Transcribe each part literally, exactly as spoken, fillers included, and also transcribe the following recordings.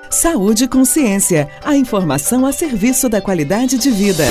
Saúde e Consciência, a informação a serviço da qualidade de vida.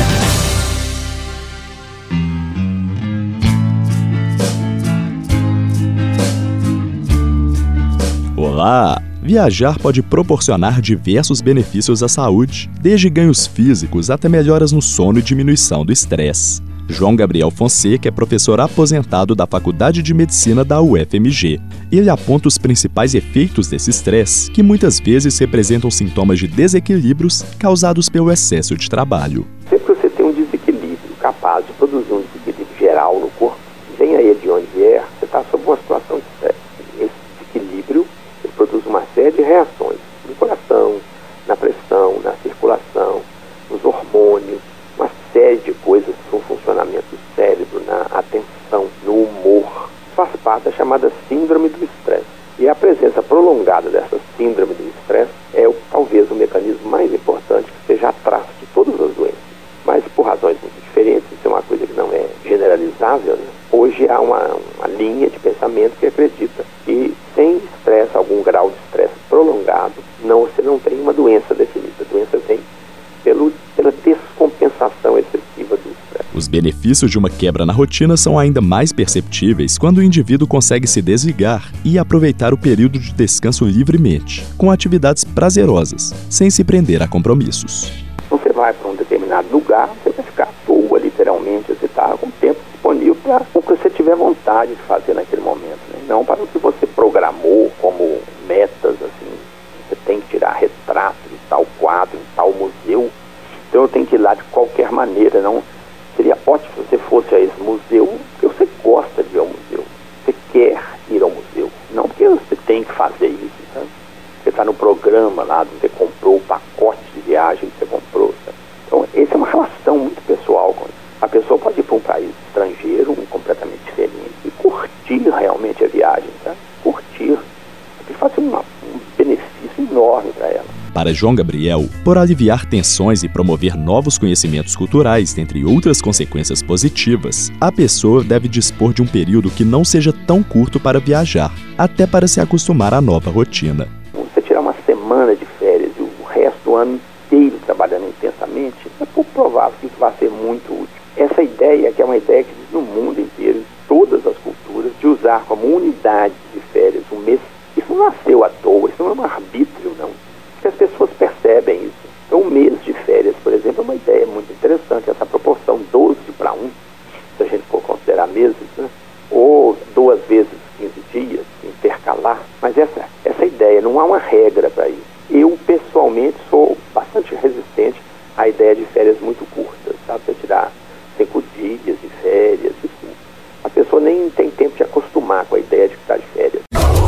Olá! Viajar pode proporcionar diversos benefícios à saúde, desde ganhos físicos até melhoras no sono e diminuição do estresse. João Gabriel Fonseca é professor aposentado da Faculdade de Medicina da U F M G. Ele aponta os principais efeitos desse estresse, que muitas vezes representam sintomas de desequilíbrios causados pelo excesso de trabalho. Sempre que você tem um desequilíbrio capaz de produzir um desequilíbrio geral no corpo, venha ele de onde vier, você está sob uma situação de estresse. Esse desequilíbrio ele produz uma série de reações no coração, na pressão, na circulação, nos hormônios, uma série de coisas no funcionamento do cérebro, na atenção, no humor. Faz parte da chamada síndrome do estresse. E a presença prolongada dessa síndrome do estresse é o, talvez o mecanismo mais importante que seja atrás de todas as doenças. Mas por razões muito diferentes, isso é uma coisa que não é generalizável, né? Hoje há uma, uma linha de pensamento que acredita que sem estresse, algum grau de estresse prolongado, não, você não tem uma doença definida. A doença vem pelo, pela descompensação excessiva do estresse. Os benefícios de uma quebra na rotina são ainda mais perceptíveis quando o indivíduo consegue se desligar e aproveitar o período de descanso livremente, com atividades prazerosas, sem se prender a compromissos. Você vai para um determinado lugar, você vai ficar à toa, literalmente, você está com tempo disponível para o que você tiver vontade de fazer naquele momento, né? Não para o que você programou como metas, assim, você tem que tirar retrato de tal quadro, em tal museu, então eu tenho que ir lá de qualquer maneira. Não seria ótimo se você fosse a esse museu porque você gosta de ir ao museu, você quer ir ao museu, não porque você tem que fazer isso, sabe? Você está no programa lá, você comprou o pacote de viagem que você comprou, sabe? Então essa é uma relação muito pessoal com isso. A pessoa pode ir para um país estrangeiro, um completamente diferente, e curtir realmente a viagem, sabe? Curtir, porque faz um, um benefício enorme para ela. Para João Gabriel, por aliviar tensões e promover novos conhecimentos culturais, dentre outras consequências positivas, a pessoa deve dispor de um período que não seja tão curto para viajar, até para se acostumar à nova rotina. Você tirar uma semana de férias e o resto do ano inteiro trabalhando intensamente, é pouco provável que isso vá ser muito útil. Essa ideia, que é uma ideia que existe no mundo inteiro, em todas as culturas, de usar como unidade de férias um mês, isso não nasceu à toa, isso não é um arbítrio, não. Porque as pessoas percebem isso. Então, um mês de férias, por exemplo, é uma ideia muito interessante, essa proporção doze para um, se a gente for considerar meses, né? Ou duas vezes quinze dias, intercalar. Mas essa, essa ideia, não há uma regra para isso. Eu, pessoalmente, sou bastante resistente à ideia de férias muito curtas, sabe? Você tirar cinco dias de férias, isso. A pessoa nem tem tempo de acostumar com a ideia de estar de férias.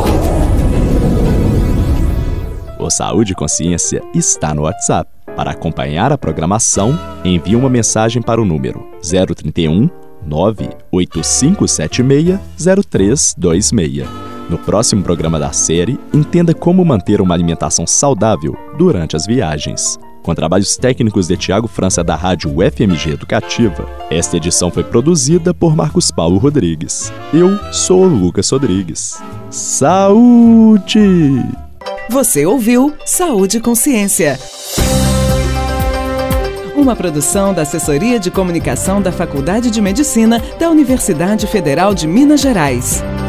O Saúde e Consciência está no WhatsApp. Para acompanhar a programação, envie uma mensagem para o número zero trinta e um, nove oito cinco sete seis, zero três dois seis. No próximo programa da série, entenda como manter uma alimentação saudável durante as viagens. Com trabalhos técnicos de Tiago França da Rádio U F M G Educativa, esta edição foi produzida por Marcos Paulo Rodrigues. Eu sou o Lucas Rodrigues. Saúde! Você ouviu Saúde e Consciência. Uma produção da Assessoria de Comunicação da Faculdade de Medicina da Universidade Federal de Minas Gerais.